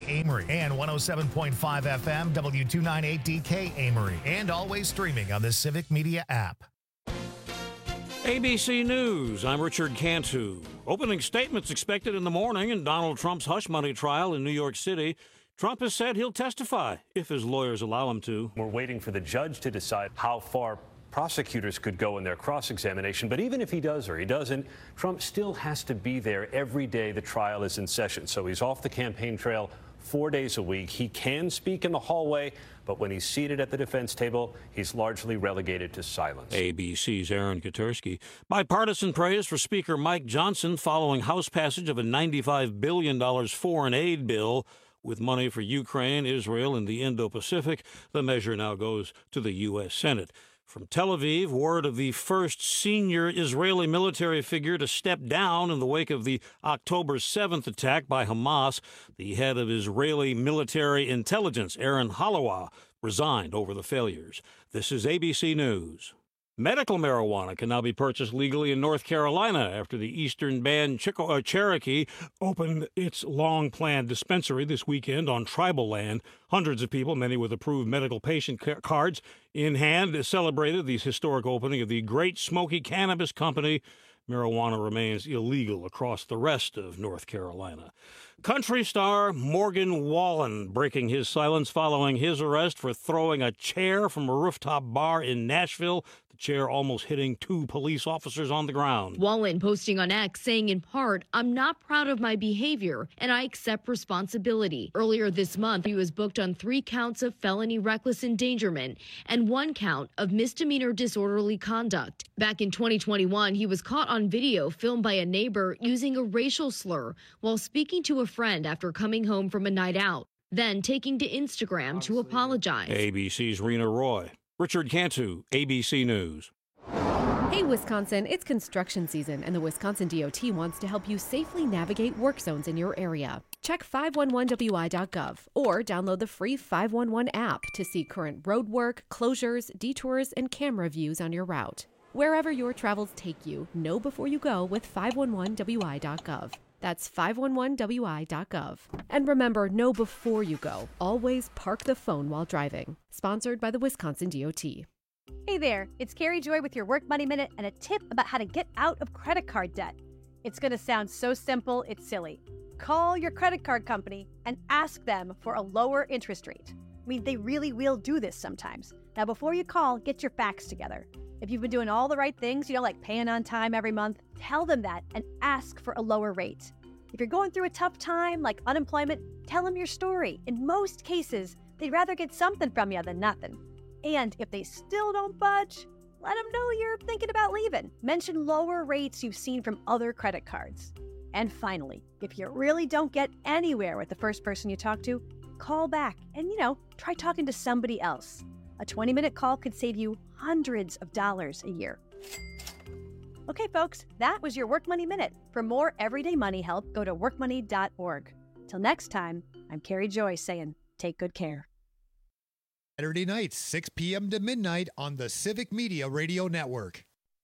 Amory, and 107.5 FM W298DK Amory, and always streaming on the Civic Media app. ABC News, I'm Richard Cantu. Opening statements expected in the morning in Donald Trump's hush money trial in New York City. Trump has said he'll testify if his lawyers allow him to. We're waiting for the judge to decide how far prosecutors could go in their cross-examination. But even if he does or he doesn't, Trump still has to be there every day the trial is in session. So he's off the campaign trail 4 days a week. He can speak in the hallway, but when he's seated at the defense table, he's largely relegated to silence. ABC's Aaron Katersky. Bipartisan praise for Speaker Mike Johnson following House passage of a $95 billion foreign aid bill with money for Ukraine, Israel, and the Indo-Pacific. The measure now goes to the U.S. Senate. From Tel Aviv, word of the first senior Israeli military figure to step down in the wake of the October 7th attack by Hamas. The head of Israeli military intelligence, Aaron Halawa, resigned over the failures. This is ABC News. Medical marijuana can now be purchased legally in North Carolina after the Eastern Band Cherokee opened its long-planned dispensary this weekend on tribal land. Hundreds of people, many with approved medical patient cards in hand, celebrated the historic opening of the Great Smoky Cannabis Company. Marijuana remains illegal across the rest of North Carolina. Country star Morgan Wallen breaking his silence following his arrest for throwing a chair from a rooftop bar in Nashville. The chair almost hitting 2 police officers on the ground. Wallen posting on X saying in part, "I'm not proud of my behavior and I accept responsibility." Earlier this month, he was booked on 3 counts of felony reckless endangerment and 1 count of misdemeanor disorderly conduct. Back in 2021, he was caught on video filmed by a neighbor using a racial slur while speaking to a friend after coming home from a night out, then taking to Instagram to apologize. ABC's Rena Roy. Richard Cantu, ABC News. Hey, Wisconsin, it's construction season, and the Wisconsin DOT wants to help you safely navigate work zones in your area. Check 511wi.gov or download the free 511 app to see current road work, closures, detours, and camera views on your route. Wherever your travels take you, know before you go with 511wi.gov. That's 511wi.gov. And remember, know before you go. Always park the phone while driving. Sponsored by the Wisconsin DOT. Hey there, it's Carrie Joy with your Work Money Minute and a tip about how to get out of credit card debt. It's going to sound so simple, it's silly. Call your credit card company and ask them for a lower interest rate. I mean, they really will do this sometimes. Now, before you call, get your facts together. If you've been doing all the right things, like paying on time every month, tell them that and ask for a lower rate. If you're going through a tough time like unemployment, tell them your story. In most cases, they'd rather get something from you than nothing. And if they still don't budge, let them know you're thinking about leaving. Mention lower rates you've seen from other credit cards. And finally, if you really don't get anywhere with the first person you talk to, call back and, try talking to somebody else. A 20-minute call could save you hundreds of dollars a year. Okay, folks, that was your Work Money Minute. For more everyday money help, go to workmoney.org. Till next time, I'm Carrie Joy saying, take good care. Saturday nights, 6 p.m. to midnight on the Civic Media Radio Network.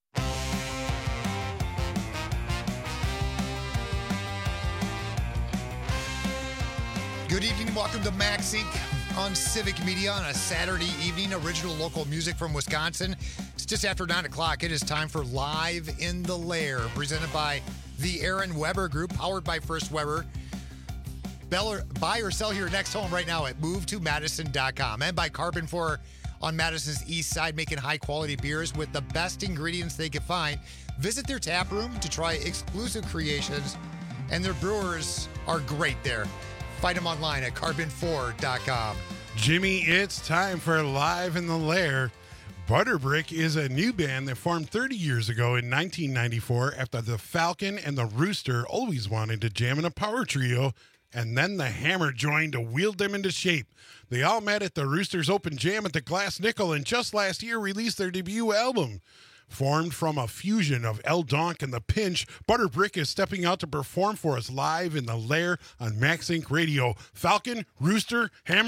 Good evening and welcome to Max Inc. on Civic Media on a Saturday evening. Original local music from Wisconsin. It's just after 9 o'clock. It is time for Live in the Lair, presented by the Aaron Weber Group, powered by First Weber. Buy or sell your next home right now at movetomadison.com. And by Carbon 4 on Madison's east side, making high-quality beers with the best ingredients they can find. Visit their tap room to try exclusive creations, and their brewers are great there. Find them online at carbon4.com. Jimmy, it's time for Live in the Lair. Butterbrick is a new band that formed 30 years ago in 1994 after the Falcon and the Rooster always wanted to jam in a power trio, and then the Hammer joined to wield them into shape. They all met at the Rooster's Open Jam at the Glass Nickel and just last year released their debut album. Formed from a fusion of El Donk and The Pinch, Butterbrick is stepping out to perform for us live in the Lair on Max Inc. Radio. Falcon, Rooster, Hammer,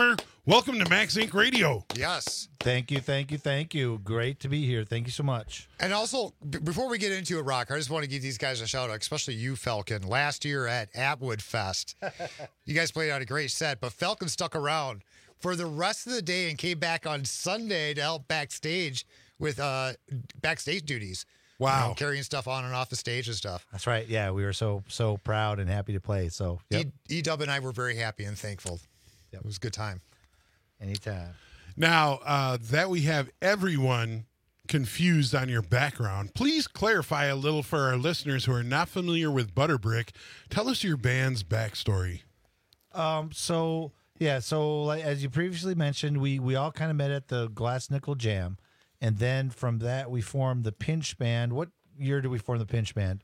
Welcome to Max Inc. Radio. Yes. Thank you. Great to be here. Thank you so much. And also, before we get into it, Rock, I just want to give these guys a shout out, especially you, Falcon. Last year at Atwood Fest, you guys played out a great set, but Falcon stuck around for the rest of the day and came back on Sunday to help backstage with backstage duties. Wow. You know, carrying stuff on and off the stage and stuff. That's right. Yeah, we were so proud and happy to play. So, yep. E-Dub and I were very happy and thankful. Yep. It was a good time. Anytime. Now, that we have everyone confused on your background, please clarify a little for our listeners who are not familiar with Butterbrick. Tell us your band's backstory. So like, as you previously mentioned, we all kind of met at the Glass Nickel Jam. And then from that, we formed the Pinch Band. What year did we form the Pinch Band?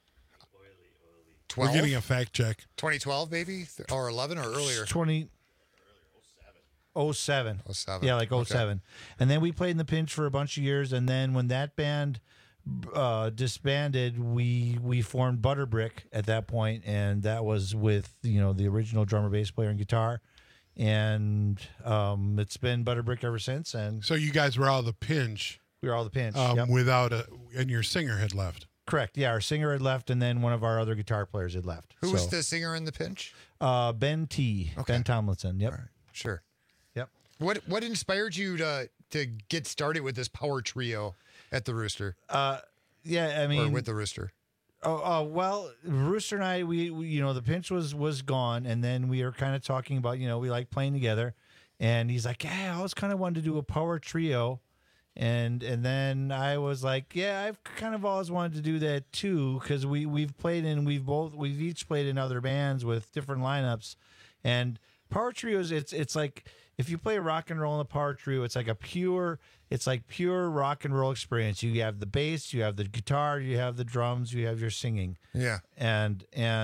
12? We're getting a fact check. 2012, maybe? Or 11 or earlier? 07. 07. Yeah, like 07. And then we played in the Pinch for a bunch of years. And then when that band disbanded, we formed Butterbrick at that point. And that was with, the original drummer, bass player, and guitar. And it's been Butterbrick ever since. And so you guys were all the Pinch. We were all the Pinch. Yep. And your singer had left. Correct. Yeah, our singer had left, and then one of our other guitar players had left. Who was the singer in the Pinch? Ben T. Okay. Ben Tomlinson. Yep. All right. Sure. Yep. What inspired you to get started with this power trio at the Rooster? Yeah, I mean, or with the Rooster. Well, Rooster and I, we the Pinch was gone, and then we were kind of talking about, we like playing together, and he's like, yeah, I always kind of wanted to do a power trio, and then I was like, yeah, I've kind of always wanted to do that too, because we've each played in other bands with different lineups, and power trios, it's like, if you play rock and roll in a power trio, it's like pure rock and roll experience. You have the bass, you have the guitar, you have the drums, you have your singing. Yeah. And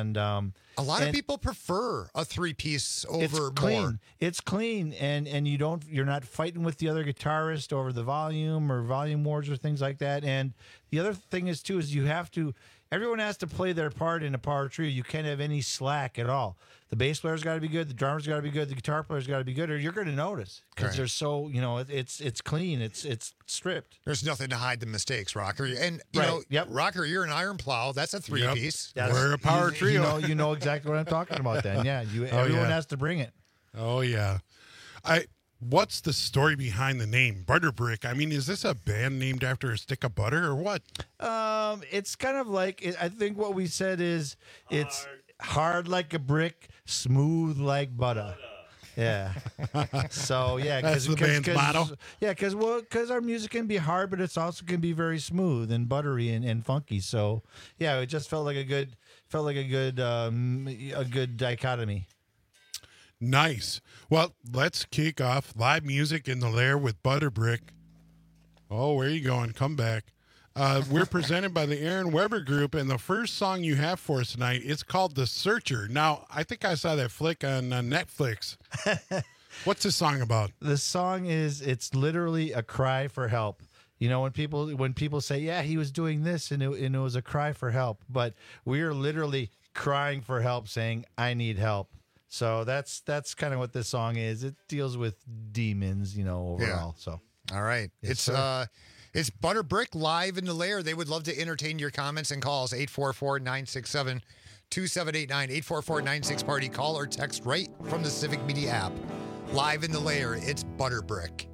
a lot of people prefer a 3-piece over more. It's clean, and you're not fighting with the other guitarist over the volume or volume wars or things like that. And the other thing is everyone has to play their part in a power trio. You can't have any slack at all. The bass player's got to be good, the drummer's got to be good, the guitar player's got to be good, or you're going to notice because they're so, it's clean, it's stripped. There's nothing to hide the mistakes, Rocker. And Rocker, you're an iron plow. That's a 3-piece. Yep. We're a power trio. You know exactly what I'm talking about. Then, yeah, everyone has to bring it. Oh yeah, What's the story behind the name Butterbrick? I mean, is this a band named after a stick of butter or what? It's kind of like, I think what we said is it's hard like a brick, smooth like butter. Yeah. So yeah, that's the band's motto. Yeah, because our music can be hard, but it's also can be very smooth and buttery and funky. So yeah, it just felt like a good dichotomy. Nice. Well, let's kick off live music in the lair with Butterbrick. Oh, where are you going? Come back. We're presented by the Aaron Weber Group, and the first song you have for us tonight, it's called The Searcher. Now, I think I saw that flick on Netflix. What's this song about? The song it's literally a cry for help. When people say, yeah, he was doing this, and it was a cry for help, but we're literally crying for help, saying, I need help. So that's kind of what this song is. It deals with demons, overall. Yeah. So all right, yes, it's Butterbrick live in the lair. They would love to entertain your comments and calls. 844-967-2789, 844-96-PARTY. Call or text right from the Civic Media app. Live in the lair, it's Butterbrick.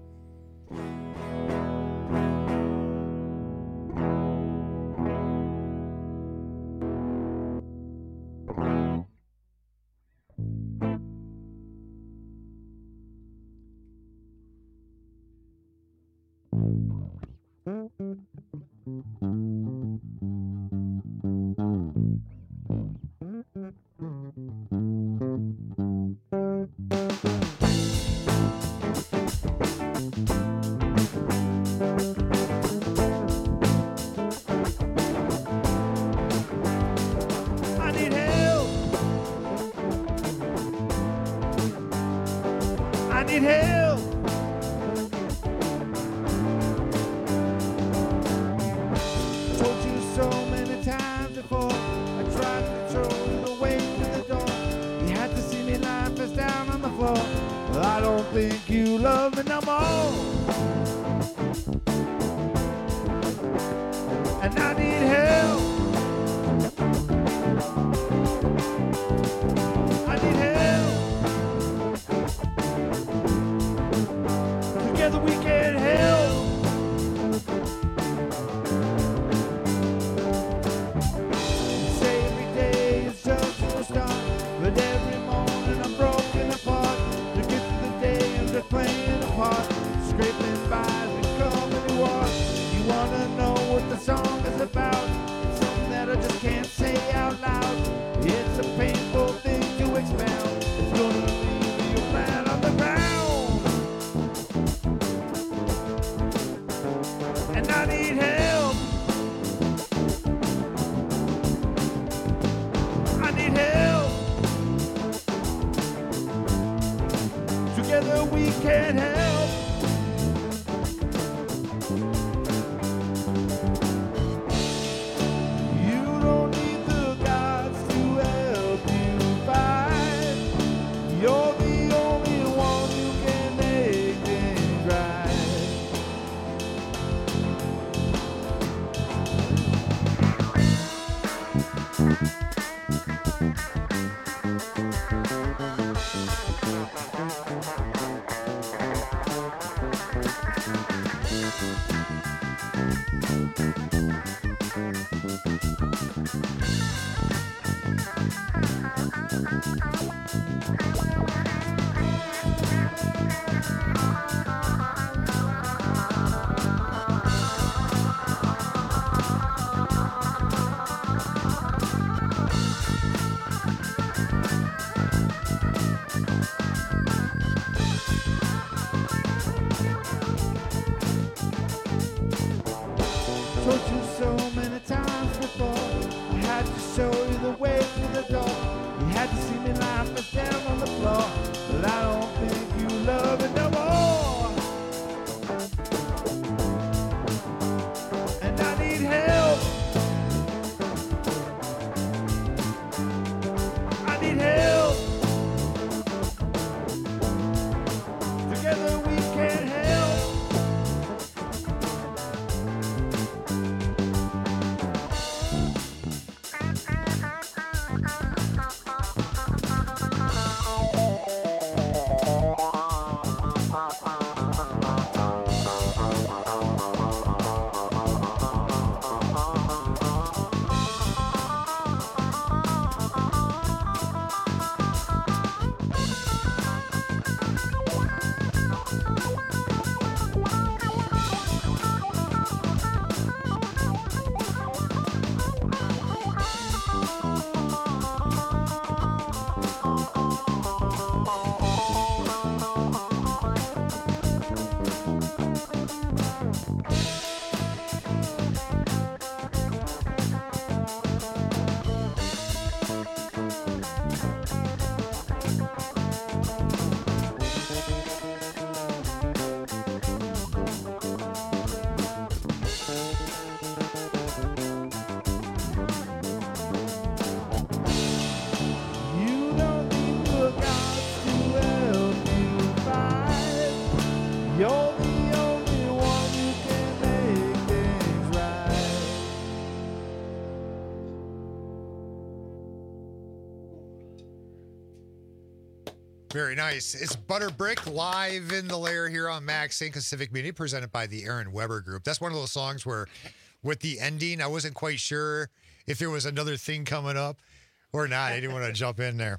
don't think you love me no more. And I need help. I need help. Together we can help. Say every day is just a start, but every morning I'm broken apart. To get to the day and they're playing a part, scraping by as we come and walk. You wanna know what the song is about? It's something that I just can't say out loud. It's a painful thing to expound. It's gonna leave you flat on the ground. And I need help. I need help. Together we can help. You don't need the gods to help you fight. You're the only one who can make things right. Told you so many times before, I had to show you the way to the door. You had to see me lifeless down on the floor, but I don't think you love it no more. And I need help. I need help. Together we can help. You don't need the gods to help you fight. You're the only one who can make things right. Very nice. It's Butterbrick live in the lair here on Max Inc. Civic Media, presented by the Aaron Weber Group. That's one of those songs where, with the ending, I wasn't quite sure if there was another thing coming up or not. I didn't want to jump in there.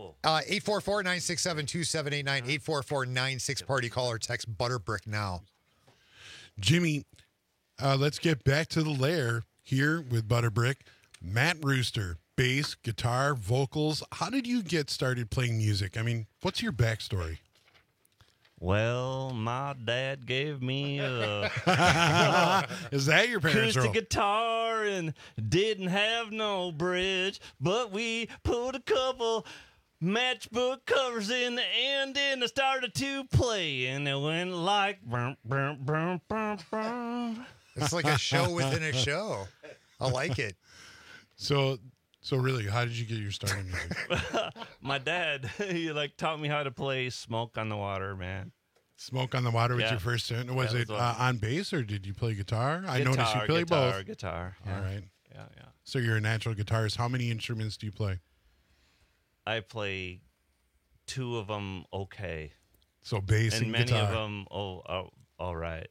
844-967-2789, 844-96-party. Call or text Butterbrick now. Jimmy, let's get back to the lair here with Butterbrick. Matt Rooster, bass, guitar, vocals. How did you get started playing music? I mean, what's your backstory? Well, my dad gave me a Is that your parents' acoustic role? guitar and didn't have no bridge, but we put a couple matchbook covers in the end and I started to play and it went like brum, brum, brum, brum, brum. It's like a show within a show. I like it. So So really, how did you get your start in music? My dad, he like taught me how to play Smoke on the Water, man. Smoke on the Water was Yeah. your first tune. Was That it was one. on bass or did you play guitar? I noticed you play both. Guitar. All right. Yeah. So you're a natural guitarist. How many instruments do you play? I play 2 of them okay. So bass and, And many guitar. of them, all right.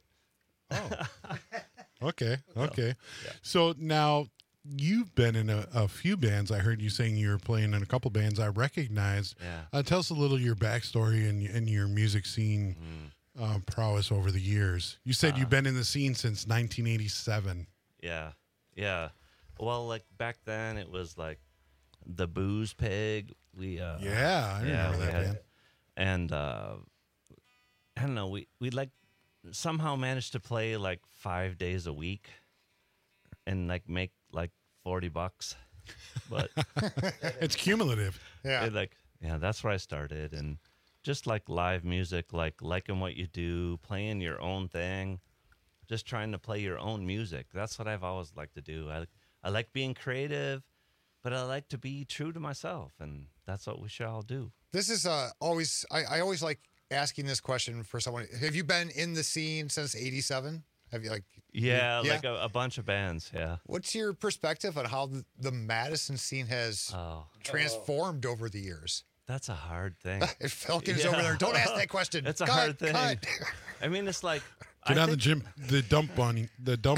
Okay. So now you've been in a few bands. I heard you saying you were playing in a couple bands I recognized. Yeah. Tell us a little your backstory and your music scene prowess over the years. You said you've been in the scene since 1987. Yeah. Well, like back then it was like the Booze Pig. We I remember that band. And I don't know, we like somehow managed to play like 5 days a week and like make like $40. But It's cumulative. Yeah. That's where I started. And just like live music, like liking what you do, playing your own thing, just trying to play your own music. That's what I've always liked to do. I like being creative, but I like to be true to myself, and that's what we should all do. This is always, I always like asking this question for someone. Have you been in the scene since 87? Have you Yeah, like a bunch of bands, yeah. What's your perspective on how the Madison scene has transformed over the years? That's a hard thing. If Falcon's over there, don't ask that question. It's a Cut, hard thing. cut. I mean, it's like Get on the dump button.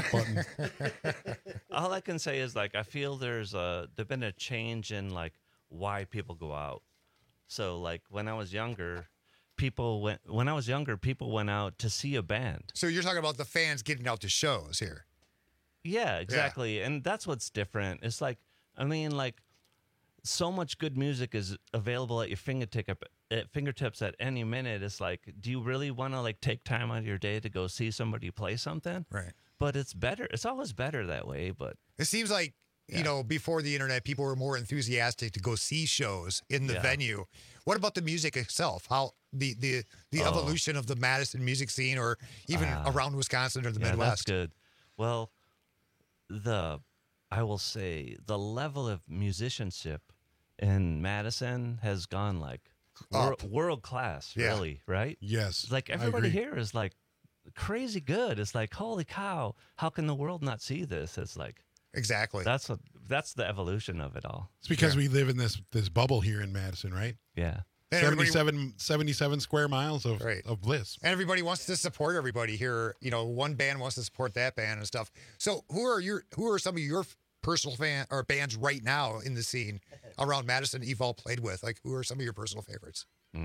All I can say is like I feel there's been a change in like why people go out. So like when I was younger, people went out to see a band. So you're talking about the fans getting out to shows here. Yeah, exactly. And that's what's different. It's like, I mean, like, so much good music is available at your fingertips at any minute. It's like, do you really want to like take time out of your day to go see somebody play something? Right. But it's better. It's always better that way. But it seems like, you know, before the internet, people were more enthusiastic to go see shows in the venue. What about the music itself? How the evolution of the Madison music scene, or even around Wisconsin or the Midwest? That's good. Well, I will say the level of musicianship in Madison has gone like world class, really, right? Yes. Like everybody here is like crazy good. It's like, holy cow, how can the world not see this? It's like exactly. That's the evolution of it all. It's because we live in this bubble here in Madison, right? Yeah. 77 square miles of bliss. And everybody wants to support everybody here. You know, one band wants to support that band and stuff. So who are some of your personal fan or bands right now in the scene around Madison you've all played with? Like, who are some of your personal favorites?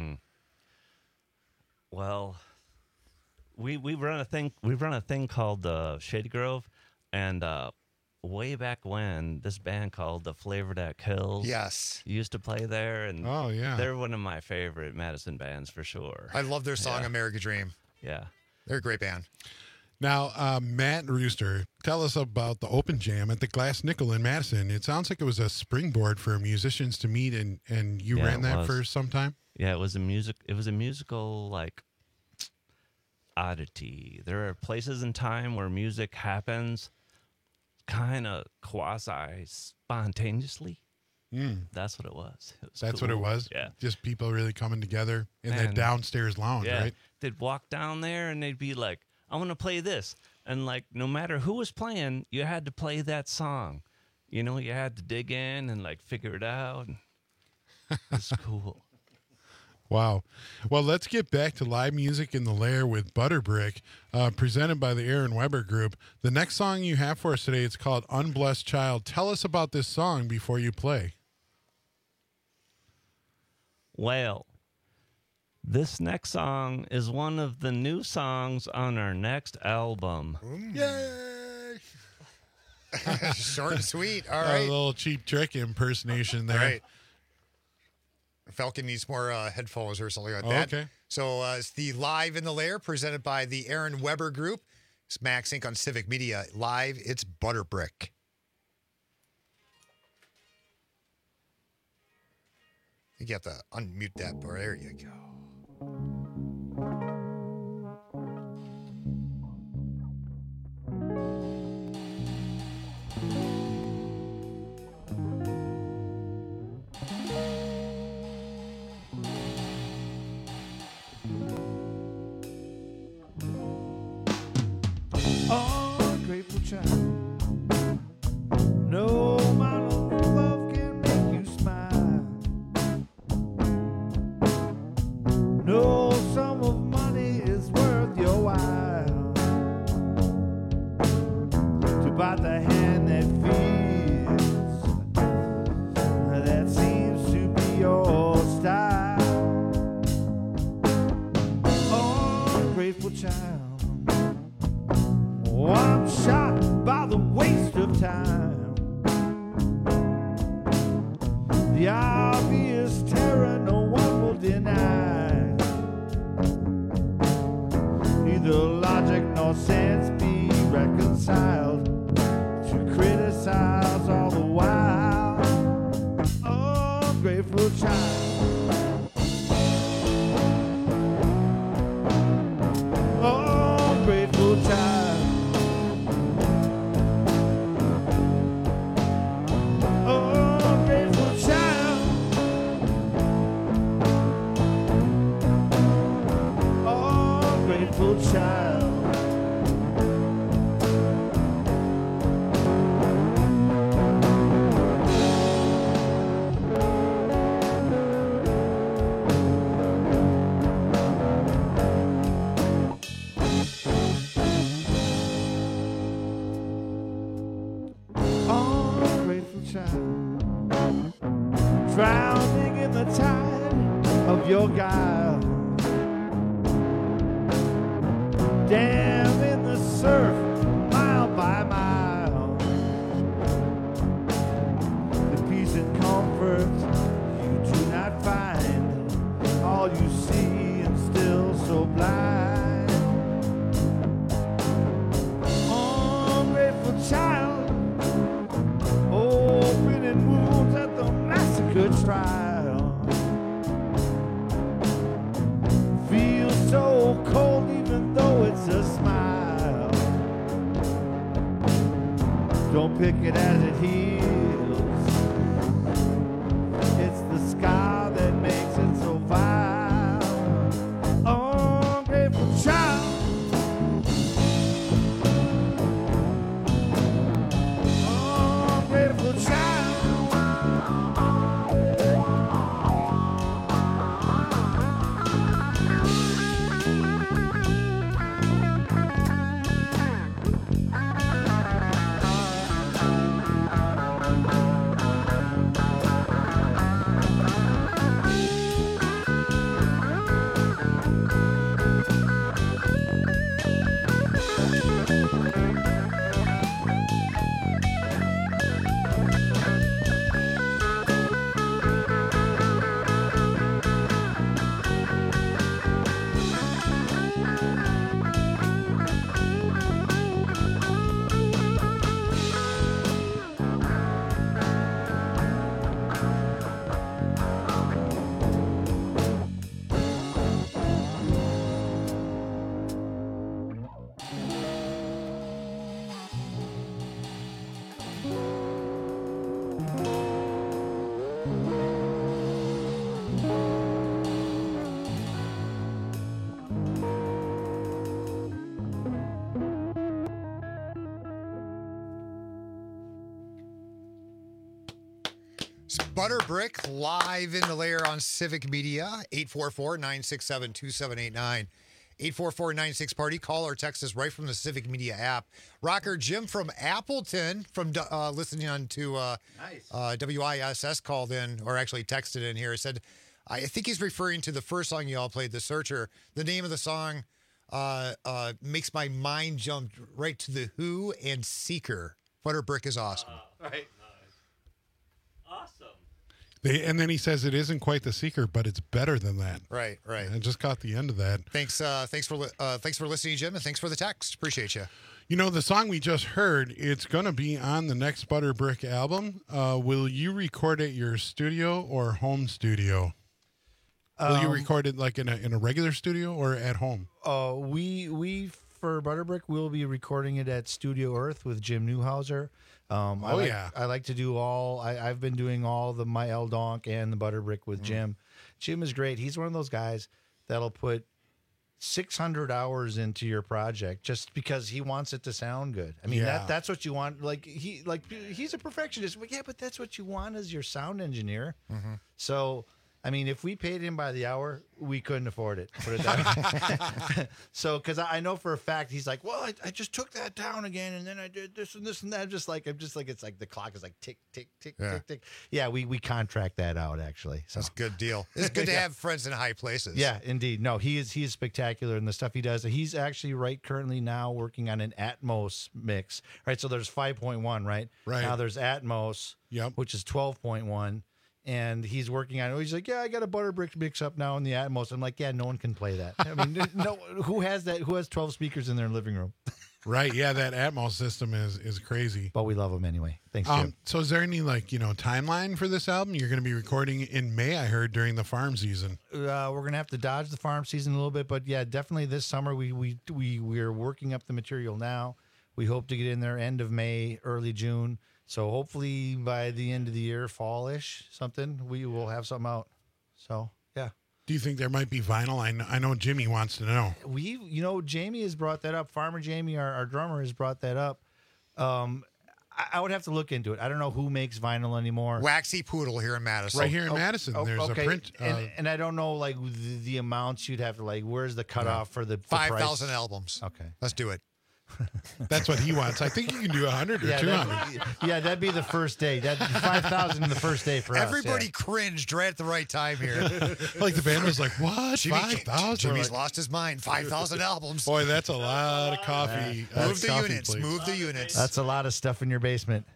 Well, we run a thing called Shady Grove, and way back when, this band called the Flavor That Kills used to play there, and they're one of my favorite Madison bands for sure. I love their song American Dream. Yeah. They're a great band. Now, Matt Rooster, tell us about the open jam at the Glass Nickel in Madison. It sounds like it was a springboard for musicians to meet, and you ran that for some time? Yeah, it was a musical like oddity. There are places in time where music happens kind of quasi spontaneously. That's what it was. That's what it was? Yeah. Just people really coming together in that downstairs lounge, right? They'd walk down there and they'd be like, I want to play this. And like, no matter who was playing, you had to play that song. You know, you had to dig in and like figure it out. It's cool. Wow. Well, let's get back to live music in the Lair with Butterbrick, presented by the Aaron Weber Group. The next song you have for us today, it's called Unblessed Child. Tell us about this song before you play. Well, this next song is one of the new songs on our next album. Yay! Short and sweet. All right. A little Cheap Trick impersonation there. All right. Falcon needs more headphones or something like that. Okay. So it's the Live in the Lair presented by the Aaron Weber Group. It's Max Inc. on Civic Media. Live, it's Butterbrick. You have to unmute that bar. There you go. child. No amount of love can make you smile. No sum of money is worth your while to buy the hand that feels, that seems to be your style. Ungrateful child, oh, I'm shocked by the waste of time. The obvious terror no one will deny. Neither logic nor sense be reconciled to criticize all the while. Ungrateful child, ungrateful child, ungrateful child, ungrateful child. Ungrateful child, drowning in the tide of your guile, damn in the surf mile by mile. The peace and comfort you do not find, all you see and still so blind. Ungrateful child, opening wounds at the massacre trial. Feels so cold even though it's a smile. Don't pick it as it heals. It's the scar that makes it so vile. Ungrateful child, ungrateful child. It's Butter Brick live in the lair on Civic Media, 844-967-2789. 844-96-PARTY. Call or text us right from the Civic Media app. Rocker Jim from Appleton, from listening on to WISS, called in, or actually texted in here. Said, I think he's referring to the first song you all played, The Searcher. The name of the song makes my mind jump right to The Who and Seeker. Butter Brick is awesome. Right. Awesome. And then he says it isn't quite The Seeker, but it's better than that. Right. I just caught the end of that. Thanks for listening, Jim, and thanks for the text. Appreciate you. You know, the song we just heard, it's going to be on the next Butter Brick album. Will you record at your studio or home studio? Will you record it like in a regular studio or at home? We for Butterbrick, we'll be recording it at Studio Earth with Jim Newhouser. I like to do all. I've been doing all the My El Donk and the Butterbrick with Jim. Jim is great. He's one of those guys that'll put 600 hours into your project just because he wants it to sound good. I mean, that's what you want. He's a perfectionist. Well, yeah, but that's what you want as your sound engineer. So, I mean, if we paid him by the hour, we couldn't afford it. Put it that way. So, because I know for a fact he's like, well, I just took that down again, and then I did this and this and that. I'm just like, it's like the clock is like tick, tick, tick, tick, tick. Yeah, we contract that out actually. So That's a good deal. It's good to have friends in high places. Yeah, indeed. No, he is spectacular in the stuff he does. He's actually currently now working on an Atmos mix. Right, so there's 5.1, right? Right. Now there's Atmos, Yep. which is 12.1. And he's working on it. He's like, yeah, I got a Butterbrick mix up now in the Atmos. I'm like, yeah, no one can play that. I mean, no, who has that? Who has 12 speakers in their living room? Right. Yeah, that Atmos system is crazy. But we love them anyway. Thanks, Jim. So is there any timeline for this album? You're going to be recording in May, I heard, during the farm season. We're going to have to dodge the farm season a little bit, but yeah, definitely this summer we're working up the material now. We hope to get in there end of May, early June. So hopefully by the end of the year, fall-ish, something, we will have something out. So, yeah. Do you think there might be vinyl? I know Jimmy wants to know. Jamie has brought that up. Farmer Jamie, our drummer, has brought that up. I would have to look into it. I don't know who makes vinyl anymore. Waxy Poodle here in Madison. Right here in Madison, there's a print. And I don't know, the amounts you'd have to, where's the cutoff for the 5,000 albums. Okay. Let's do it. That's what he wants. I think you can do 100 or 200. That'd be the first day. That 5,000 in the first day for Everybody cringed right at the right time here. Like the band was like, what? 5,000? Jimmy's lost his mind. 5,000 albums. Boy, that's a lot of coffee. Move the units. Move the units. That's a lot of stuff in your basement.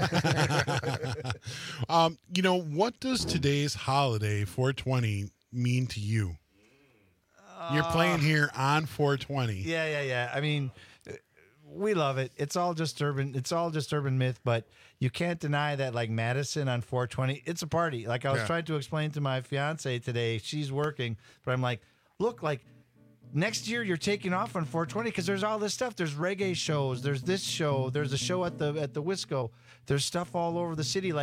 What does today's holiday, 420, mean to you? You're playing here on 420. Yeah. I mean, we love it. It's all just urban myth, but you can't deny that Madison on 420, it's a party. I was trying to explain to my fiance today, she's working, but I'm like, look, next year you're taking off on 420 because there's all this stuff. There's reggae shows. There's this show. There's a show at the Wisco. There's stuff all over the city.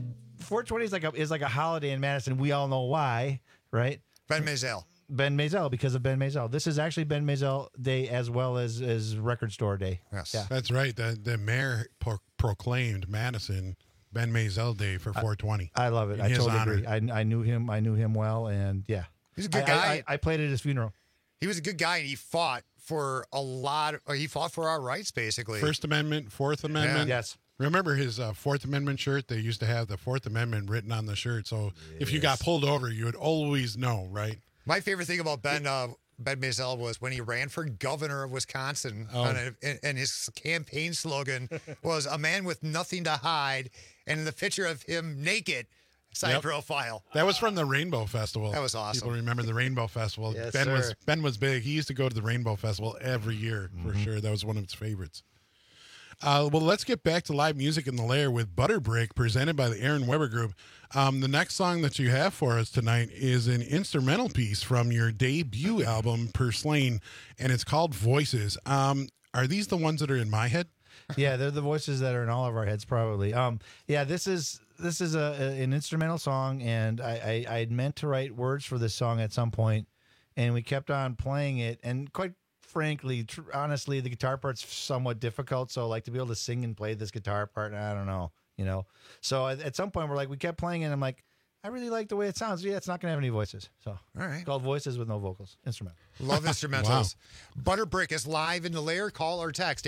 420 is like a holiday in Madison. We all know why, right? Ben Maisel. Ben Maisel, because of Ben Maisel. This is actually Ben Maisel Day as well as Record Store Day. Yes. Yeah. That's right. The mayor proclaimed Madison Ben Maisel Day for 420. I love it. I totally agree. I knew him well, and yeah. He's a good guy. I played at his funeral. He was a good guy, and he fought for he fought for our rights, basically. First Amendment, Fourth Amendment. Yeah. Yes. Remember his Fourth Amendment shirt? They used to have the Fourth Amendment written on the shirt, so if you got pulled over, you would always know, right? My favorite thing about Ben Maisel was when he ran for governor of Wisconsin, and his campaign slogan was "A man with nothing to hide," and the picture of him naked, side profile. That was from the Rainbow Festival. That was awesome. People remember the Rainbow Festival. Yes, Ben was big. He used to go to the Rainbow Festival every year for sure. That was one of his favorites. Well, let's get back to live music in the Lair with Butterbrick, presented by the Aaron Weber Group. The next song that you have for us tonight is an instrumental piece from your debut album, Purslane, and it's called Voices. Are these the ones that are in my head? Yeah, they're the voices that are in all of our heads, probably. This is an instrumental song, and I meant to write words for this song at some point, and we kept on playing it, and quite frankly, honestly, the guitar part's somewhat difficult. So to be able to sing and play this guitar part, I don't know, So at some point we kept playing it. And I'm like, I really like the way it sounds. Yeah, it's not going to have any voices. So all right, it's called Voices with no vocals. Instrumental. Love instrumentals. Wow. Butterbrick is live in the Lair. Call or text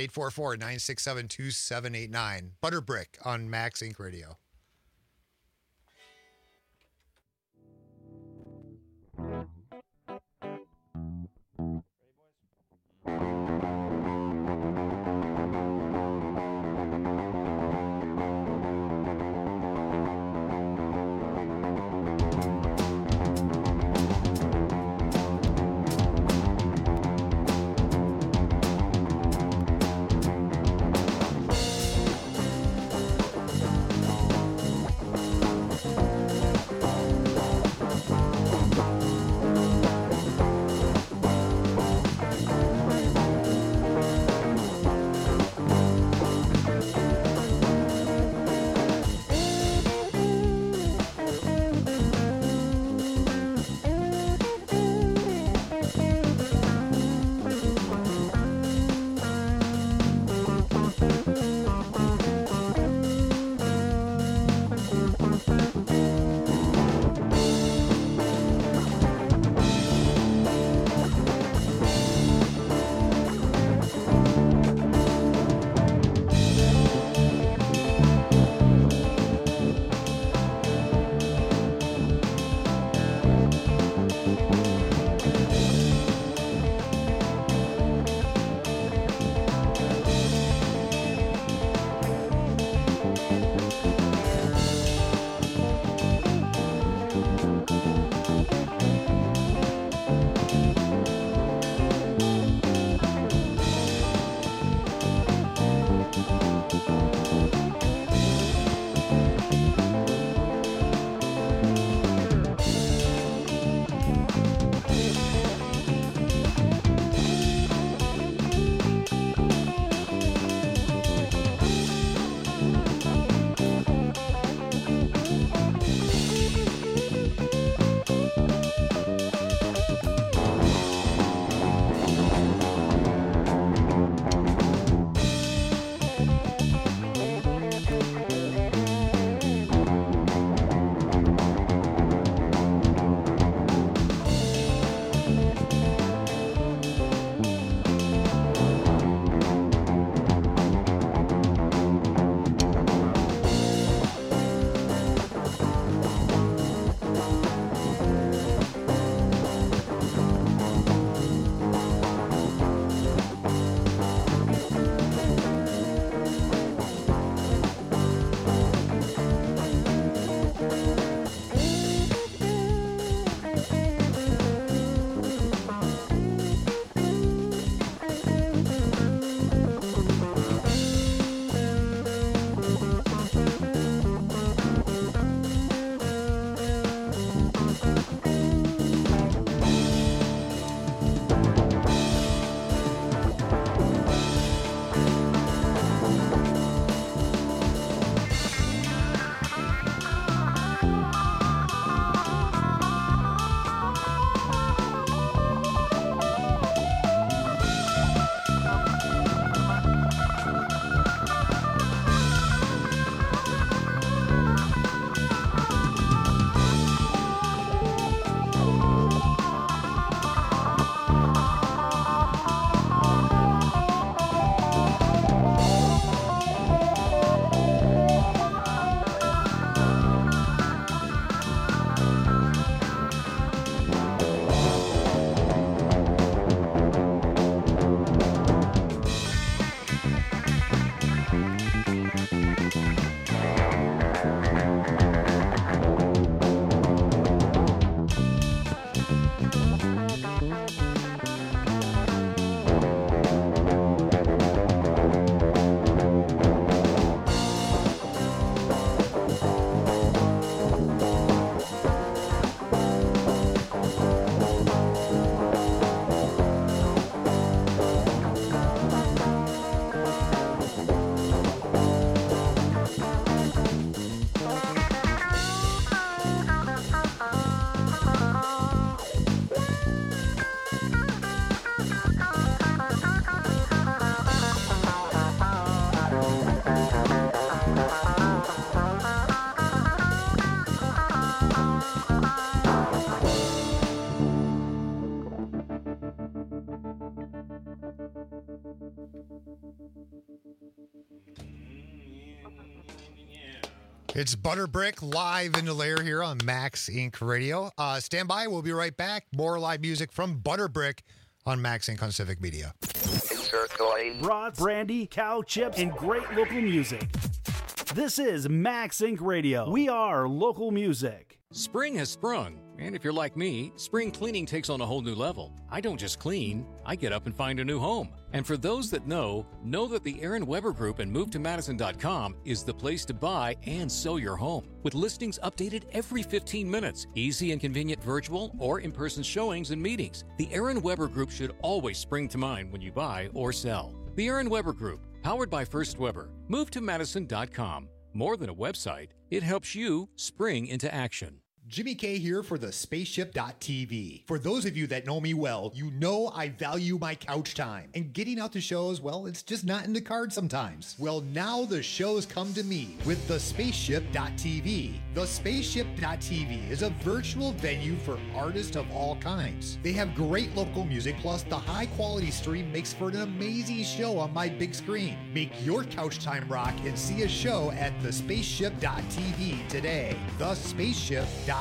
844-967-2789. Butterbrick on Max Inc. Radio. It's Butterbrick live in the lair here on Max Inc. Radio. Stand by. We'll be right back. More live music from Butterbrick on Max Inc. on Civic Media. Brats, brandy, cow chips, and great local music. This is Max Inc. Radio. We are local music. Spring has sprung, and if you're like me, spring cleaning takes on a whole new level. I don't just clean, I get up and find a new home. And for those that know that the Aaron Weber Group and MoveToMadison.com is the place to buy and sell your home. With listings updated every 15 minutes, easy and convenient virtual or in-person showings and meetings, the Aaron Weber Group should always spring to mind when you buy or sell. The Aaron Weber Group, powered by First Weber. MoveToMadison.com. More than a website, it helps you spring into action. Jimmy K here for the Spaceship.tv. For those of you that know me well, you know I value my couch time. And getting out to shows, well, it's just not in the cards sometimes. Well, now the shows come to me with the Spaceship.tv. The Spaceship.tv is a virtual venue for artists of all kinds. They have great local music, plus the high quality stream makes for an amazing show on my big screen. Make your couch time rock and see a show at the Spaceship.tv today. The Spaceship.tv.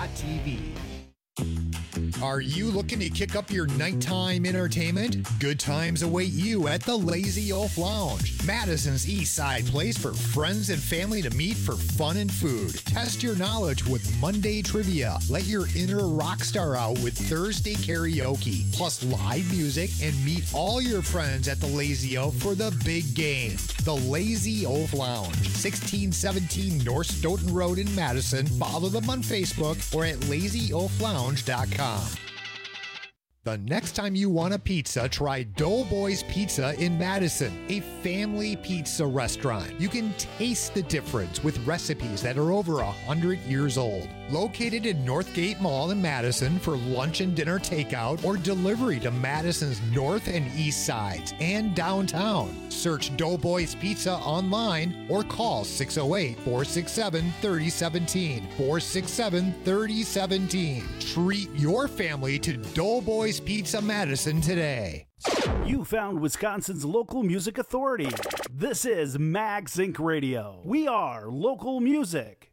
Are you looking to kick up your nighttime entertainment? Good times await you at the Lazy Oaf Lounge, Madison's East Side place for friends and family to meet for fun and food. Test your knowledge with Monday trivia. Let your inner rock star out with Thursday karaoke, plus live music, and meet all your friends at the Lazy Oaf for the big game. The Lazy Oaf Lounge, 1617 North Stoughton Road in Madison. Follow them on Facebook or at lazyoaflounge.com. The next time you want a pizza, try Doughboys Pizza in Madison, a family pizza restaurant. You can taste the difference with recipes that are over 100 years old. Located in Northgate Mall in Madison for lunch and dinner takeout or delivery to Madison's north and east sides and downtown. Search Doughboys Pizza online or call 608-467-3017. 467-3017. Treat your family to Doughboys Pizza Madison today. You found Wisconsin's local music authority. This is Max Inc. Radio. We are local music.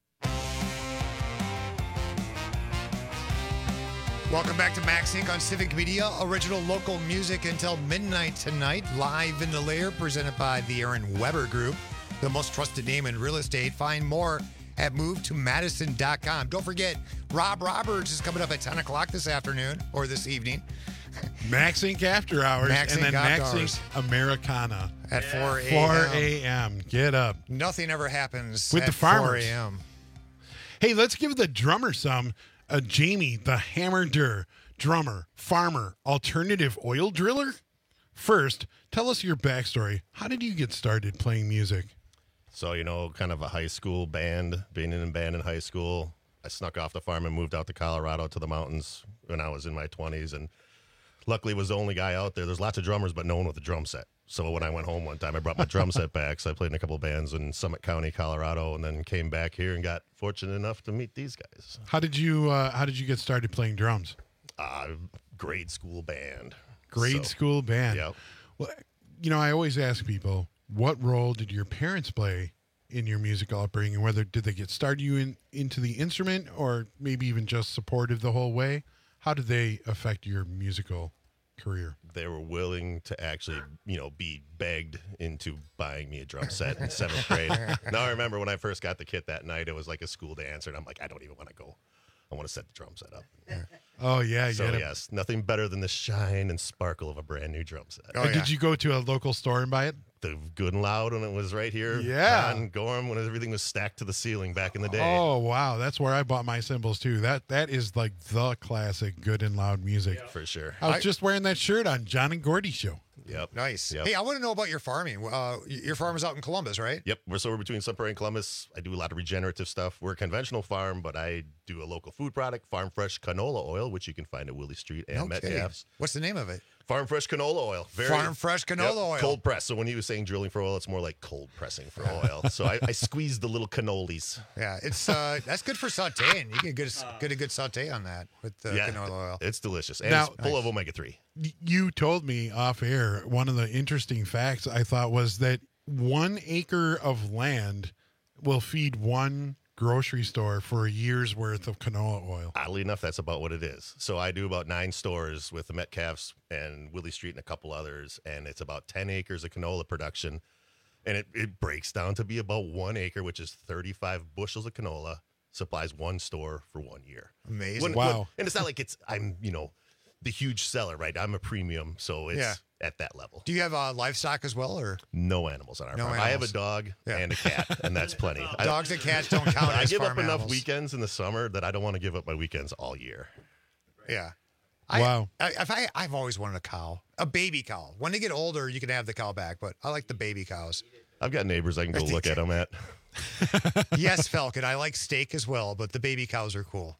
Welcome back to Max Inc. on Civic Media. Original local music until midnight tonight. Live in the lair, presented by the Aaron Weber Group, the most trusted name in real estate. Find more at MoveToMadison.com. Don't forget, Rob Roberts is coming up at 10 o'clock this afternoon or this evening. Max Inc. After Hours, Max and Inc. then After Max Hours. Inc. Americana. At 4 a.m. 4 a.m. Get up. Nothing ever happens With at the farmers. 4 a.m. Hey, let's give the drummer some. Jamie, the Hammer Durr, drummer, farmer, alternative oil driller. First, tell us your backstory. How did you get started playing music? So, kind of a high school band, being in a band in high school. I snuck off the farm and moved out to Colorado to the mountains when I was in my 20s. And luckily was the only guy out there. There's lots of drummers, but no one with a drum set. So when I went home one time, I brought my drum set back. So I played in a couple of bands in Summit County, Colorado, and then came back here and got fortunate enough to meet these guys. How did you get started playing drums? Grade school band. Grade school band. Yep. Well, I always ask people, what role did your parents play in your musical upbringing? Whether did they get started you into the instrument, or maybe even just supportive the whole way? How did they affect your musical career? They were willing to actually, be begged into buying me a drum set in 7th grade. Now I remember when I first got the kit that night, it was like a school dance, and I'm like, I don't even want to go. I want to set the drum set up. Oh, yeah. So, yes, nothing better than the shine and sparkle of a brand new drum set. Did you go to a local store and buy it? The Good and Loud when it was right here. Yeah. On Gorham when everything was stacked to the ceiling back in the day. Oh, wow. That's where I bought my cymbals, too. That is like the classic Good and Loud music. Yeah. For sure. I was just wearing that shirt on John and Gordy show. Yep. Nice. Yep. Hey, I want to know about your farming. Your farm is out in Columbus, right? Yep. We're between Sun Prairie and Columbus. I do a lot of regenerative stuff. We're a conventional farm, but I do a local food product, Farm Fresh Canola Oil, which you can find at Willie Street and Metcalf's. What's the name of it? Farm Fresh Canola Oil. Farm Fresh Canola Oil. Cold press. So when he was saying drilling for oil, it's more like cold pressing for oil. So I squeezed the little cannolis. Yeah, it's that's good for sauteing. You can get a good saute on that with the canola oil. It's delicious. And Now- it's full of omega-3. You told me off air, one of the interesting facts I thought was that 1 acre of land will feed one grocery store for a year's worth of canola oil. Oddly enough, that's about what it is. So I do about 9 stores with the Metcalfs and Willie Street and a couple others, and it's about 10 acres of canola production. And it breaks down to be about 1 acre, which is 35 bushels of canola, supplies one store for 1 year. Amazing. Wow. And it's not like I'm, the huge seller, right? I'm a premium, so it's at that level. Do you have livestock as well, or no animals on our farm? animals. I have a dog and a cat, and that's plenty. Dogs and cats don't count I as give up farm enough animals. weekends in the summer that I don't want to give up my weekends all year. Yeah. Wow. I've always wanted a cow, a baby cow. When they get older, you can have the cow back, but I like the baby cows. I've got neighbors I can go look at them at. Yes, Falcon. I like steak as well, but the baby cows are cool.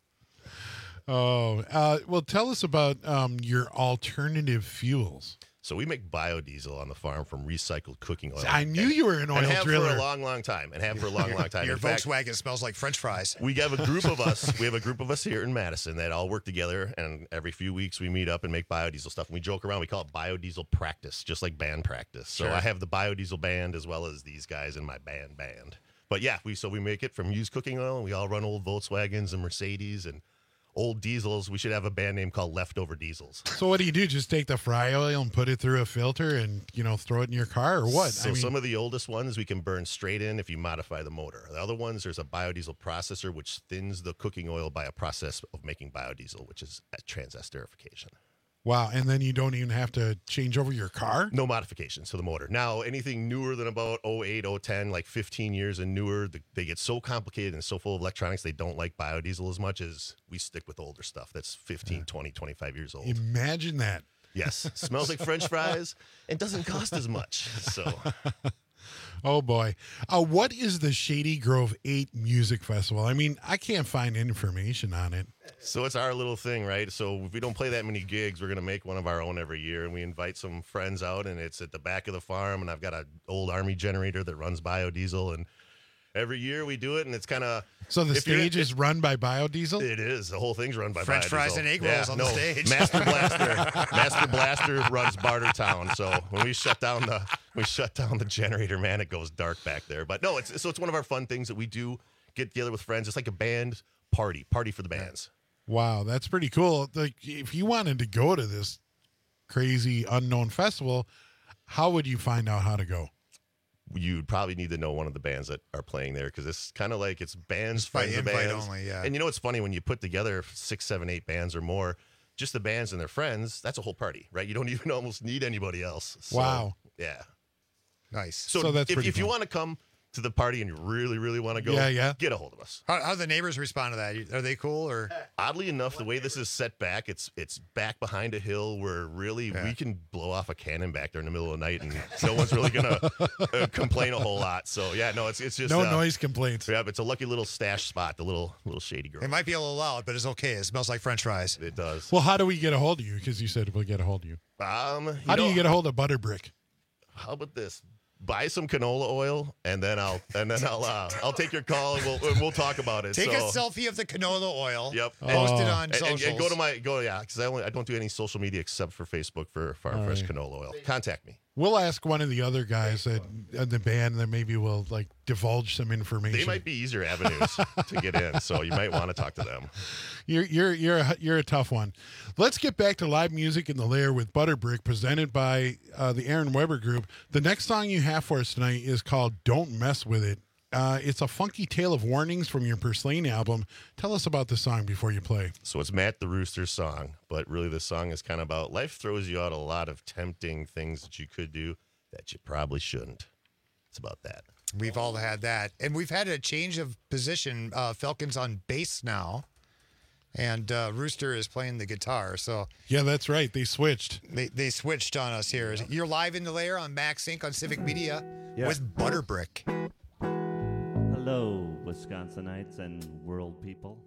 Oh, well, tell us about your alternative fuels. So we make biodiesel on the farm from recycled cooking oil. I knew you were an oil and have driller. for a long, long time. And have for a long, long time. Your In fact, Volkswagen smells like French fries. we have a group of us. We have a group of us here in Madison that all work together, and every few weeks we meet up and make biodiesel stuff. And we joke around. We call it biodiesel practice, just like band practice. So Sure. I have the biodiesel band as well as these guys in my band. But yeah, we make it from used cooking oil, and we all run old Volkswagens and Mercedes and old diesels. We should have a band name called Leftover Diesels. So what do? Just take the fry oil and put it through a filter and, throw it in your car, or what? So some of the oldest ones we can burn straight in if you modify the motor. The other ones, there's a biodiesel processor which thins the cooking oil by a process of making biodiesel, which is transesterification. Wow, and then you don't even have to change over your car? No modifications to the motor. Now, anything newer than about 08, 010, like 15 years and newer, they get so complicated and so full of electronics, they don't like biodiesel as much as we stick with older stuff that's 15, 20, 25 years old. Imagine that. Yes. Smells like French fries and doesn't cost as much. So... Oh, boy. What is the Shady Grove 8 Music Festival? I mean, I can't find information on it. So it's our little thing, right? So if we don't play that many gigs, we're going to make one of our own every year. And we invite some friends out, and it's at the back of the farm. And I've got an old Army generator that runs biodiesel. And every year we do it, and it's kind of... So the stage is run by biodiesel? It is. The whole thing's run by French biodiesel. fries and egg rolls on the stage. Master Blaster runs Bartertown. So when we shut down the generator, man, it goes dark back there. But no, it's one of our fun things that we do. Get together with friends. It's like a band party for the bands. Wow, that's pretty cool. Like, if you wanted to go to this crazy unknown festival, how would you find out how to go? You'd probably need to know one of the bands that are playing there, because it's kind of like it's bands, It's by friends of invite bands. only, yeah. And it's funny when you put together 6, 7, 8 bands or more, just the bands and their friends, that's a whole party, right? You don't even almost need anybody else. So, Wow. Yeah. Nice. So that's pretty if you cool. want to come to the party and you really, really want to go, Yeah. get a hold of us. How do the neighbors respond to that? Are they cool, or? Oddly enough, the way this is set back, it's back behind a hill where really we can blow off a cannon back there in the middle of the night, and no one's really gonna complain a whole lot. So yeah, no, it's just No noise complaints. Yeah, it's a lucky little stash spot, the little Shady Grove. It might be a little loud, but it's okay. It smells like French fries. It does. Well, how do we get a hold of you? Because you said we'll get a hold of you. How do you get a hold of Butterbrick? How about this? Buy some canola oil, and then I'll take your call, and we'll talk about it. Take a selfie of the canola oil. Yep. Post it on socials. And go to because I don't do any social media except for Facebook for Farm Fresh Canola Oil. Contact me. We'll ask one of the other guys in the band that maybe will divulge some information. They might be easier avenues to get in, so you might want to talk to them. You're a tough one. Let's get back to live music in the Lair with Butterbrick, presented by the Aaron Weber Group. The next song you have for us tonight is called "Don't Mess with It." It's a funky tale of warnings from your Purslane album. Tell us about the song before you play. So it's Matt the Rooster's song, but really the song is kind of about life throws you out a lot of tempting things that you could do that you probably shouldn't. It's about that. We've all had that. And we've had a change of position. Falcon's on bass now, and Rooster is playing the guitar. So yeah, that's right. They switched. They switched on us here. You're live in the Lair on Max Inc. on Civic Media with Butterbrick. Hello, Wisconsinites and world people.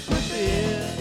mess with it.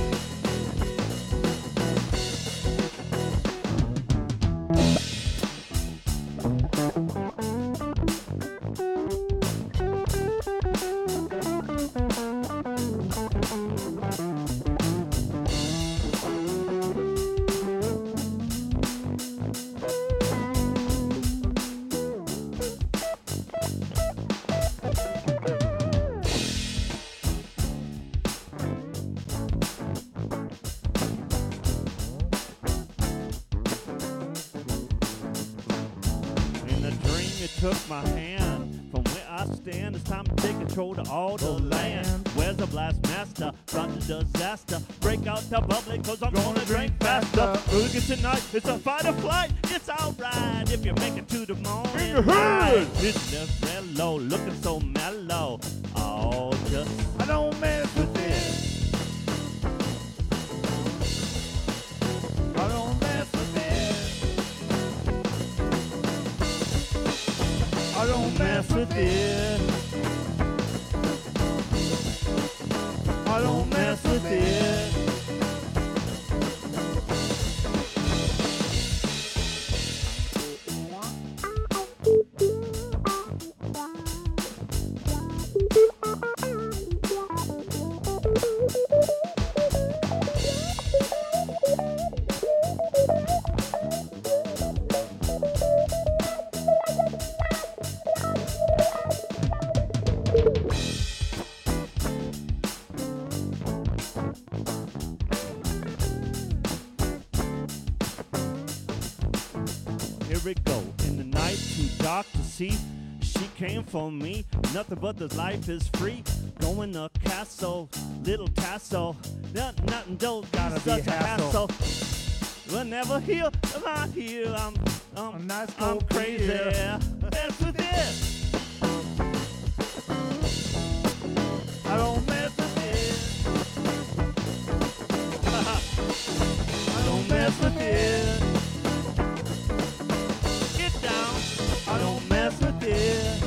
Took my hand from where I stand. It's time to take control of all the land. Where's the blast master? From the disaster. Break out the bubbly, cause I'm gonna drink faster. Look at tonight, it's a fight or flight. It's alright if you make it to the morning. It's just mellow, looking so mellow. Oh, just I don't mess with it. I don't mess with it. I don't mess with it. I don't mess with it. Here we go. In the night, too dark to see. She came for me. Nothing but this life is free. Going to castle, little tassel. Nothing don't gotta such be a hassle. We'll never heal. I'm not here. I'm crazy. Mess with it. I don't mess with it. I don't mess with it. I don't mess with it.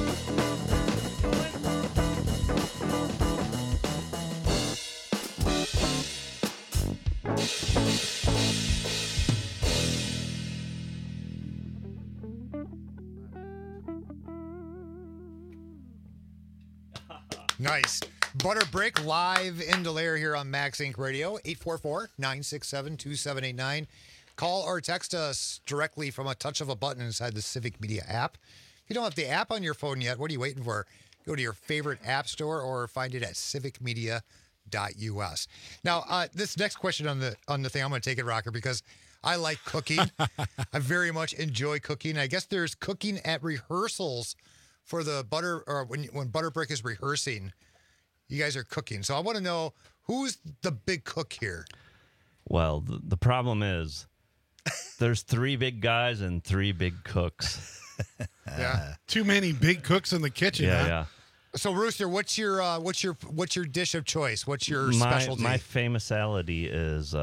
Nice. Butter Brick live in Delaire here on Max Inc. Radio, 844-967-2789. Call or text us directly from a touch of a button inside the Civic Media app. If you don't have the app on your phone yet, what are you waiting for? Go to your favorite app store or find it at civicmedia.us. Now, this next question on the thing, I'm going to take it, Rocker, because I like cooking. I very much enjoy cooking. I guess there's cooking at rehearsals for the Butter, or when Butter Brick is rehearsing, you guys are cooking. So I want to know, who's the big cook here? Well, the problem is there's 3 big guys and 3 big cooks. Yeah, too many big cooks in the kitchen. Yeah, huh? yeah. So Rooster, what's your dish of choice? What's your specialty? My famousality is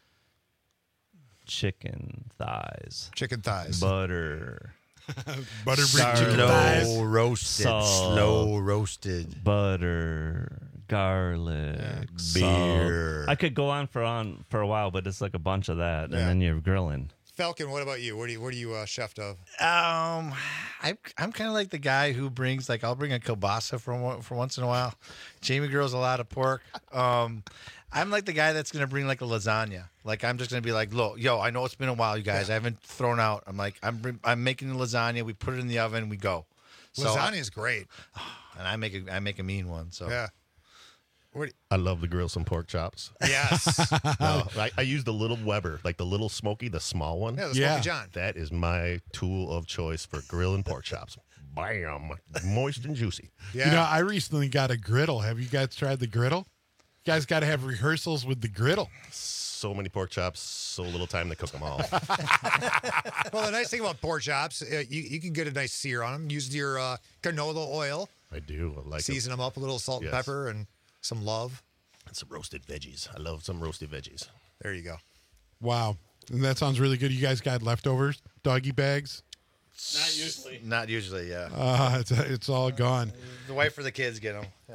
chicken thighs. Chicken thighs. Butter. Butter brick chicken thighs. Slow roasted. Butter, garlic, beer. salt. I could go on for a while, but it's like a bunch of that, and then you're grilling. Falcon, what about you? What are you chefed of? I'm kind of like the guy who brings, like, I'll bring a kielbasa for once in a while. Jamie grills a lot of pork. I'm like the guy that's gonna bring like a lasagna. Like, I'm just gonna be like, look, yo, I know it's been a while, you guys. I haven't thrown out. I'm like, I'm making the lasagna. We put it in the oven. We go. Lasagna is great, and I make a mean one. So yeah. I love to grill some pork chops. Yes. No, I use the little Weber, like the little Smoky, the small one. Yeah, the Smoky John. That is my tool of choice for grilling pork chops. Bam. Moist and juicy. Yeah. You know, I recently got a griddle. Have you guys tried the griddle? You guys got to have rehearsals with the griddle. So many pork chops, so little time to cook them all. Well, the nice thing about pork chops, you can get a nice sear on them. Use your canola oil. I do. I like Season them up, a little salt and pepper and some love. And some roasted veggies. I love some roasted veggies. There you go. Wow. And that sounds really good. You guys got leftovers? Doggy bags? Not usually, yeah. It's all gone. The wife or the kids get them. Yep.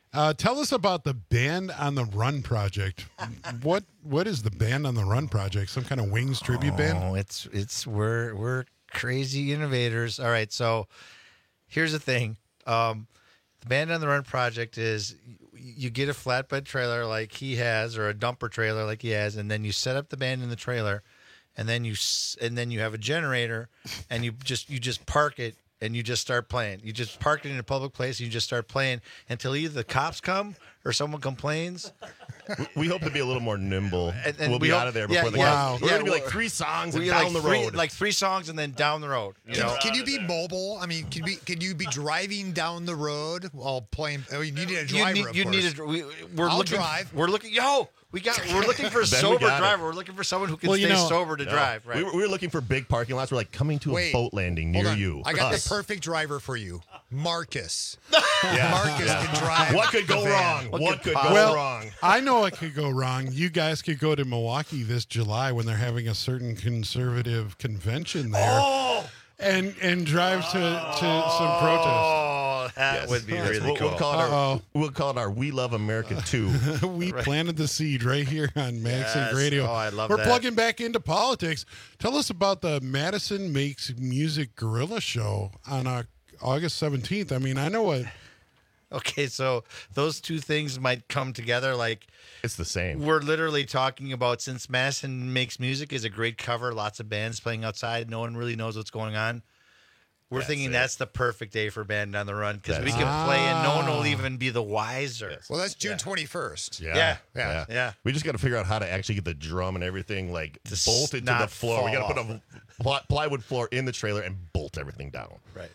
Tell us about the Band on the Run project. What is the Band on the Run project? Some kind of Wings tribute band? Oh, it's we're crazy innovators. All right, so here's the thing. The Band on the Run project is you get a flatbed trailer like he has, or a dumper trailer like he has, and then you set up the band in the trailer, and then you have a generator, and you just park it. And you just start playing. You just park it in a public place. And you just start playing until either the cops come or someone complains. We hope to be a little more nimble. And we'll be out of there before the cops. We're going to be like 3 songs and down the road. Like 3 songs and then down the road. Can you be mobile? I mean, can you be driving down the road while playing? I mean, you need a driver. I'll drive. We're looking for a sober driver. We're looking for someone who can stay sober to drive. Right. We were looking for big parking lots. We're like coming to a boat landing near you. I got the perfect driver for you, Marcus. Marcus can drive. What could go wrong? What could go wrong? I know it could go wrong. You guys could go to Milwaukee this July when they're having a certain conservative convention there, and drive to some protest. That would be really cool. We'll call it our We Love America 2. We planted the seed right here on MagSync Radio. Oh, I love We're that. plugging back into politics. Tell us about the Madison Makes Music Guerrilla Show on August 17th. I mean, I know what... Okay, so those two things might come together like... It's the same. We're literally talking about, since Madison Makes Music is a great cover, lots of bands playing outside, no one really knows what's going on. We're thinking that's the perfect day for Band on the Run because we can play and no one will even be the wiser. Yes. Well, that's June 21st. Yeah. We just got to figure out how to actually get the drum and everything bolted to the floor. We got to put a plywood floor in the trailer and bolt everything down. Right.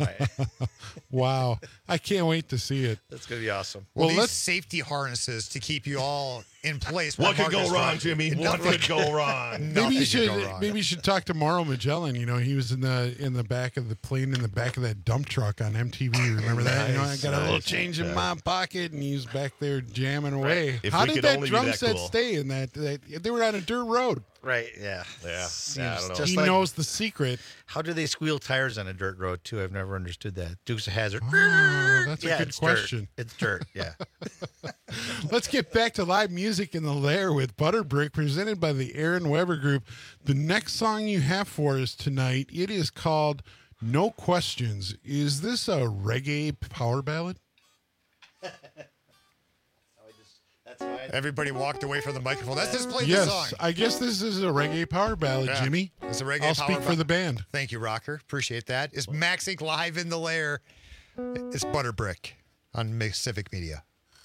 Wow. I can't wait to see it. That's going to be awesome. Well, these safety harnesses to keep you all in place. What could go wrong, Jimmy? What could go wrong? Maybe you should talk to Mauro Magellan. You know, he was in the back of the plane in the back of that dump truck on MTV. Remember that? I got a little change in my pocket, and he was back there jamming away. If How we did could that only be drum that set cool. stay in that? They were on a dirt road. Right, yeah. I don't know. He knows the secret. How do they squeal tires on a dirt road, too? I've never understood that. Dukes of Hazzard. Oh, that's a good question. It's dirt, yeah. Let's get back to live music in the Lair with Butterbrick, presented by the Aaron Weber Group. The next song you have for us tonight, it is called No Questions. Is this a reggae power ballad? Everybody walked away from the microphone. Let's just play the Yes, song. I guess this is a reggae power ballad, Jimmy. It's a reggae I'll power speak for the band. Thank you, Rocker. Appreciate that. It's MagSync live in the Lair. It's Butterbrick on Civic Media.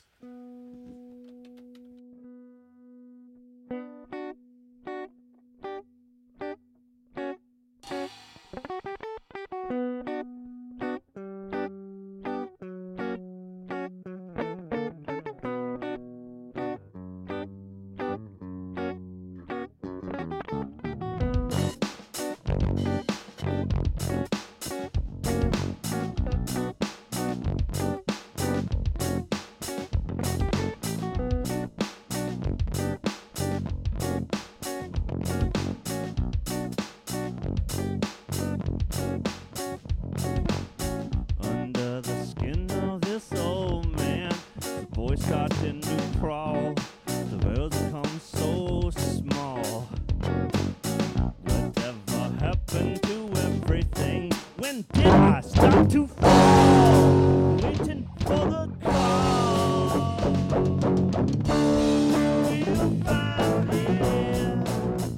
Under the skin of this old man, the boy starting to crawl. The world becomes so small. Whatever happened to everything? When did I start to fall? Waiting for the call. We'll find it.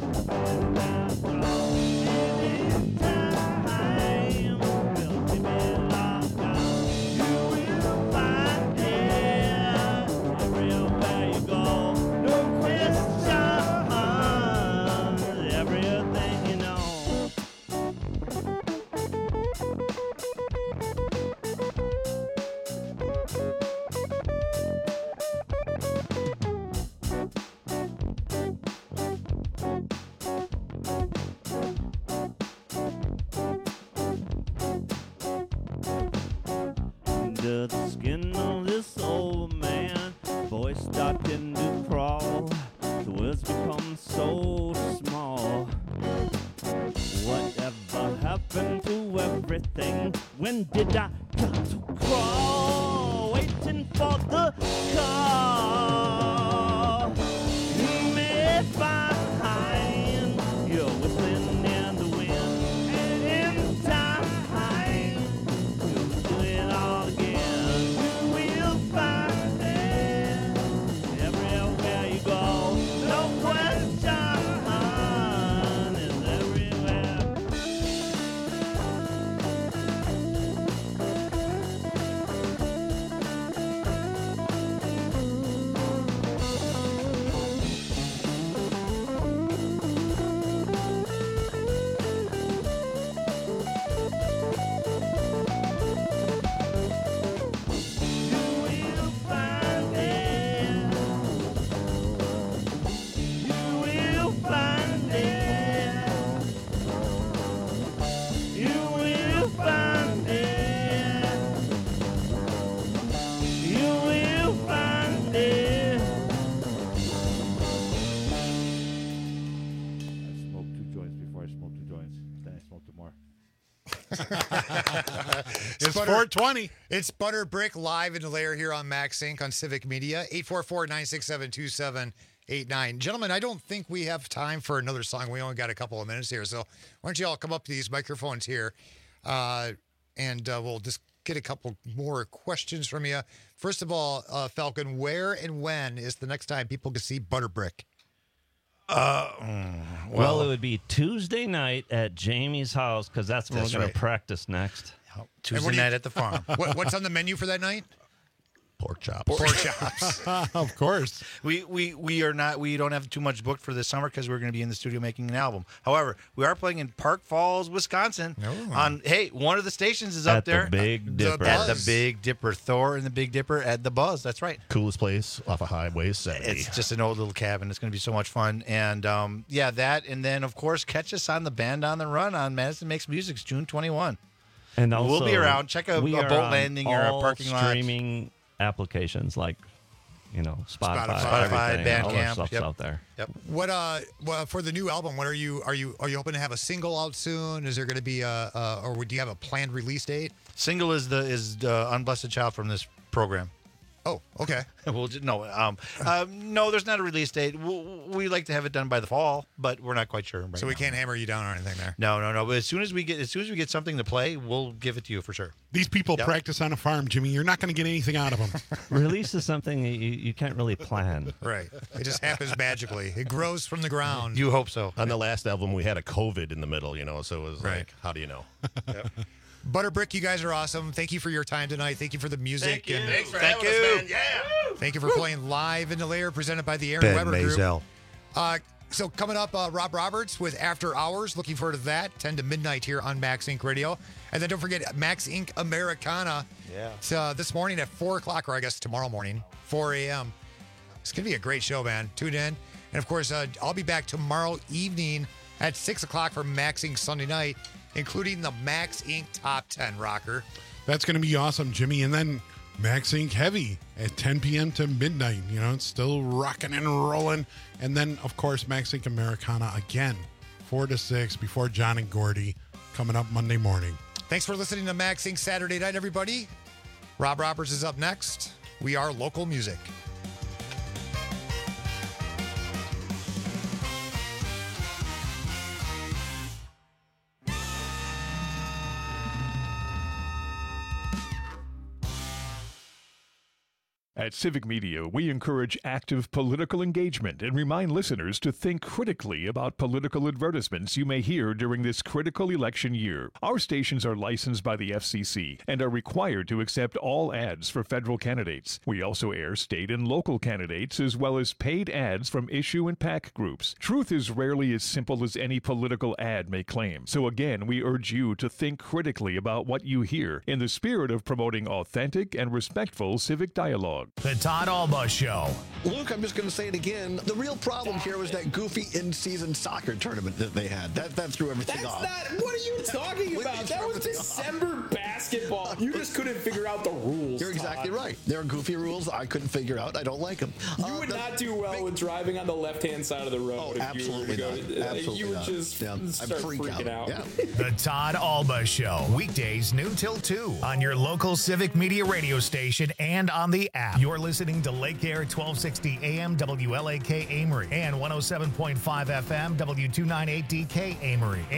Under the skin of this old man, voice starting to crawl. The words become so small. Whatever happened to everything? When did I start to crawl? Waiting for the It's 420. It's Butter Brick live in the lair here on Max Inc. on Civic Media. 844-967-2789. Gentlemen, I don't think we have time for another song. We only got a couple of minutes here. So why don't you all come up to these microphones here, and we'll just get a couple more questions from you. First of all, Falcon, where and when is the next time people can see Butter Brick? Well, it would be Tuesday night at Jamie's house because that's when we're going to practice next. Tuesday night at the farm. What's on the menu for that night? Pork chops. Pork chops. Of course. We don't have too much booked for this summer because we're going to be in the studio making an album. However, we are playing in Park Falls, Wisconsin. On one of the stations is up there. At the Big Dipper. At the Big Dipper. Thor and the Big Dipper at the Buzz. That's right. Coolest place off of Highway 70. It's just an old little cabin. It's going to be so much fun. And that. And then, of course, catch us on the Band on the Run on Madison Makes Music's June 21. And also, we'll be around. Check a boat landing or a parking lot. Streaming applications like, Spotify, Bandcamp, all that stuff's out there. Yep. What for the new album? What are you hoping to have a single out soon? Is there going to be or do you have a planned release date? Single is the Unblessed Child from this program. Oh, okay. No, there's not a release date. We like to have it done by the fall, but we're not quite sure. Right so we can't hammer you down or anything there. No. But as soon as we get something to play, we'll give it to you for sure. These people practice on a farm, Jimmy. You're not going to get anything out of them. Release is something you can't really plan. Right. It just happens magically. It grows from the ground. You hope so. On the last album, we had a COVID in the middle, so it was like, how do you know? Yep. Butterbrick, you guys are awesome. Thank you for your time tonight. Thank you for the music. Thank you. Thanks for having us, man. Yeah. Thank you for playing live in the lair, presented by the Aaron Weber Group. So coming up, Rob Roberts with After Hours. Looking forward to that. 10 to midnight here on Max Inc. Radio. And then don't forget Max Inc. Americana. Yeah. It's this morning at 4 o'clock, or I guess tomorrow morning, 4 a.m. It's going to be a great show, man. Tune in. And of course, I'll be back tomorrow evening at 6 o'clock for Max Inc. Sunday night, including the Max Inc. Top 10 rocker. That's going to be awesome, Jimmy. And then Max Inc. Heavy at 10 p.m. to midnight. It's still rocking and rolling. And then, of course, Max Inc. Americana again, 4 to 6 before John and Gordy, coming up Monday morning. Thanks for listening to Max Inc. Saturday night, everybody. Rob Roberts is up next. We are local music. At Civic Media, we encourage active political engagement and remind listeners to think critically about political advertisements you may hear during this critical election year. Our stations are licensed by the FCC and are required to accept all ads for federal candidates. We also air state and local candidates as well as paid ads from issue and PAC groups. Truth is rarely as simple as any political ad may claim. So again, we urge you to think critically about what you hear in the spirit of promoting authentic and respectful civic dialogue. The Todd Alba Show. Luke, I'm just going to say it again. The real problem here was that goofy in-season soccer tournament that they had. That threw everything off. What are you talking about? That was December basketball. You just couldn't figure out the rules. You're exactly right. There are goofy rules I couldn't figure out. I don't like them. You would not do well with driving on the left-hand side of the road. Oh, absolutely not. Absolutely you would just start freaking out. Yeah. The Todd Alba Show. Weekdays noon till 2 on your local Civic Media radio station and on the app. You're listening to Lake Air 1260 AM WLAK Amory and 107.5 FM W298DK Amory.